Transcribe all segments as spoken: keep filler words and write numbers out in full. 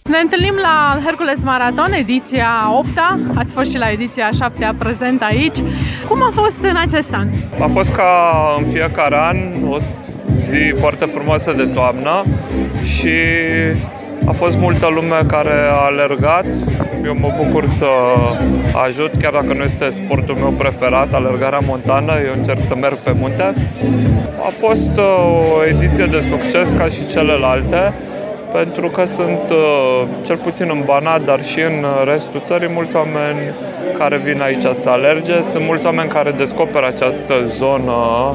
Ne întâlnim la Hercules Marathon, ediția opta. Ați fost și la ediția șaptea prezent aici. Cum a fost în acest an? A fost ca în fiecare an o zi foarte frumoasă de toamnă și a fost multă lume care a alergat. Eu mă bucur să ajut, chiar dacă nu este sportul meu preferat, alergarea montană, eu încerc să merg pe munte. A fost o ediție de succes ca și celelalte, pentru că sunt, cel puțin în Banat, dar și în restul țării, mulți oameni care vin aici să alerge. Sunt mulți oameni care descoperă această zonă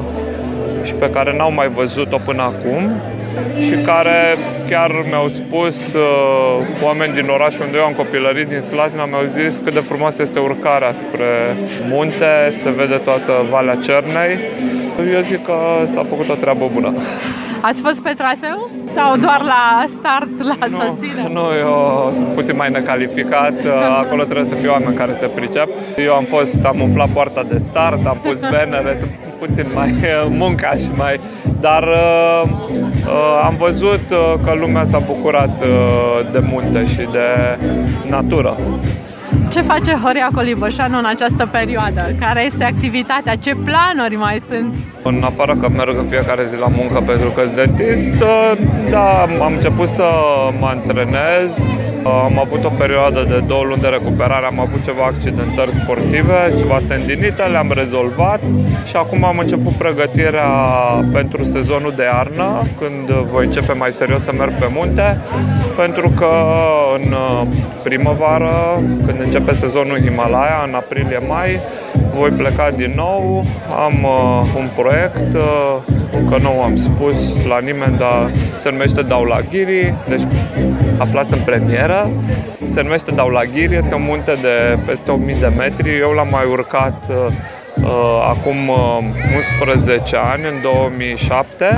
și pe care n-au mai văzut-o până acum și care chiar mi-au spus, uh, oameni din oraș unde eu am copilărit, din Slatina, mi-au zis cât de frumoasă este urcarea spre munte, se vede toată Valea Cernei. Eu zic că s-a făcut o treabă bună. Ați fost pe traseu sau doar la start, la nu, sosire? Nu, eu sunt puțin mai necalificat, acolo trebuie să fie oameni care se pricep. Eu am fost, am umflat poarta de start, am pus bannere, sunt puțin mai muncaș, mai... dar uh, uh, am văzut uh, că lumea s-a bucurat uh, de munte și de natură. Ce face Horia Coliboșanu în această perioadă? Care este activitatea? Ce planuri mai sunt? În afară că merg în fiecare zi la muncă pentru că sunt dentist, da, am început să mă antrenez. Am avut o perioadă de două luni de recuperare, am avut ceva accidentări sportive, ceva tendinite, le-am rezolvat și acum am început pregătirea pentru sezonul de iarnă, când voi începe mai serios să merg pe munte, pentru că în primăvară, când începe sezonul Himalaya, în aprilie-mai, voi pleca din nou. Am uh, un proiect, uh, încă nu am spus la nimeni, dar se numește Dhaulagiri, deci aflați în premieră. Se numește Dhaulagiri, este un munte de peste o mie de metri. Eu l-am mai urcat uh, uh, acum uh, unsprezece ani, în două mii șapte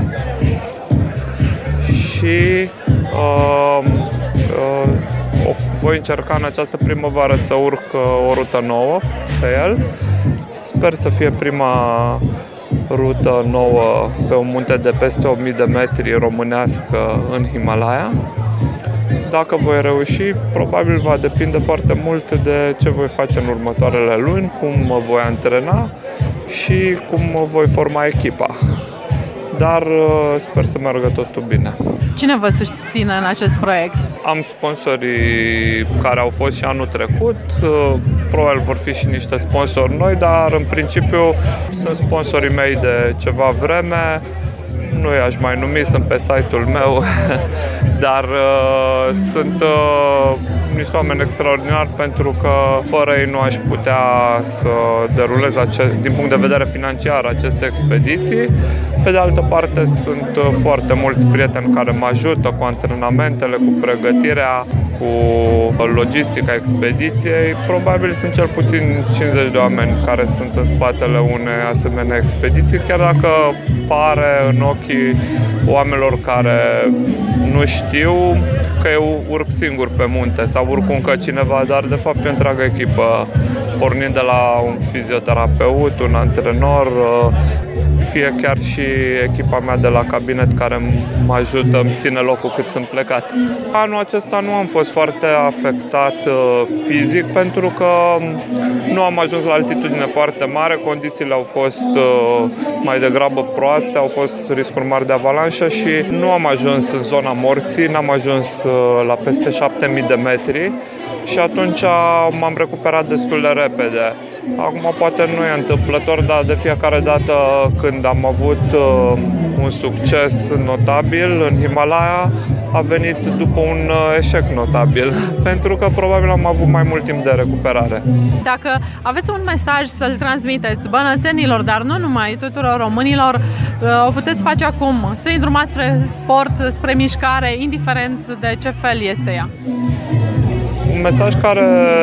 și uh, uh, voi încerca în această primăvară să urc uh, o rută nouă pe el. Sper să fie prima rută nouă pe un munte de peste o mie de metri românească în Himalaya. Dacă voi reuși, probabil va depinde foarte mult de ce voi face în următoarele luni, cum mă voi antrena și cum mă voi forma echipa. Dar sper să meargă totul bine. Cine vă susține în acest proiect? Am sponsorii care au fost și anul trecut, probabil vor fi și niște sponsori noi, dar în principiu sunt sponsorii mei de ceva vreme. Nu i-aș mai numi, sunt pe site-ul meu, dar uh, sunt uh, niște oameni extraordinari pentru că fără ei nu aș putea să derulez ace- din punct de vedere financiar aceste expediții. Pe de altă parte sunt uh, foarte mulți prieteni care mă ajută cu antrenamentele, cu pregătirea, cu logistica expediției. Probabil sunt cel puțin cincizeci de oameni care sunt în spatele unei asemenea expediții, chiar dacă pare în ochii oamenilor care nu știu că eu urc singur pe munte sau urc cu încă cineva, dar de fapt e o întreagă echipă, pornind de la un fizioterapeut, un antrenor, fie chiar și echipa mea de la cabinet care mă ajută, îmi ține locul cât sunt plecat. Anul acesta nu am fost foarte afectat fizic pentru că nu am ajuns la altitudine foarte mare, condițiile au fost mai degrabă proaste, au fost riscuri mari de avalanșă și nu am ajuns în zona morții, n-am ajuns la peste șapte mii de metri și atunci m-am recuperat destul de repede. Acum poate nu e întâmplător, dar de fiecare dată când am avut uh, un succes notabil în Himalaya, a venit după un uh, eșec notabil, pentru că probabil am avut mai mult timp de recuperare. Dacă aveți un mesaj să-l transmiteți bănățenilor, dar nu numai, tuturor românilor, uh, o puteți face acum, să îndrumați spre sport, spre mișcare, indiferent de ce fel este ea. Un mesaj care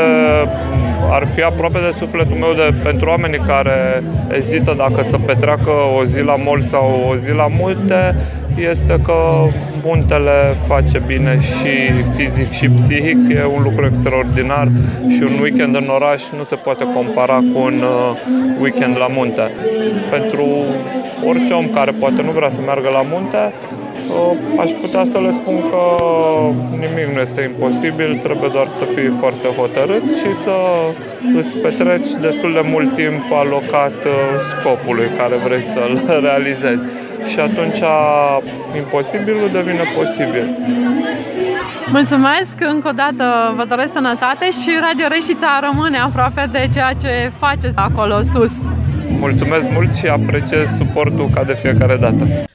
ar fi aproape de sufletul meu de, pentru oamenii care ezită dacă să petreacă o zi la mall sau o zi la munte, este că muntele face bine și fizic și psihic, e un lucru extraordinar și un weekend în oraș nu se poate compara cu un weekend la munte. Pentru orice om care poate nu vrea să meargă la munte, aș putea să le spun că nimic nu este imposibil, trebuie doar să fii foarte hotărât și să îți petreci destul de mult timp alocat scopului care vrei să-l realizezi. Și atunci imposibilul devine posibil. Mulțumesc! Încă o dată vă doresc sănătate și Radio Reșița rămâne aproape de ceea ce faceți acolo sus. Mulțumesc mult și apreciez suportul ca de fiecare dată.